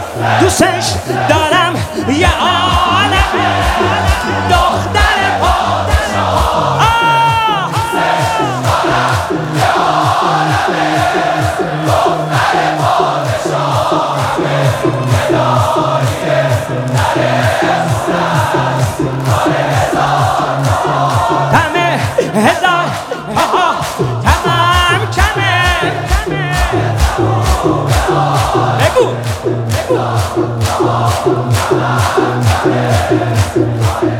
دوستش دارم یه عالم دختر پادشاه همه هزار تمام کمه بگو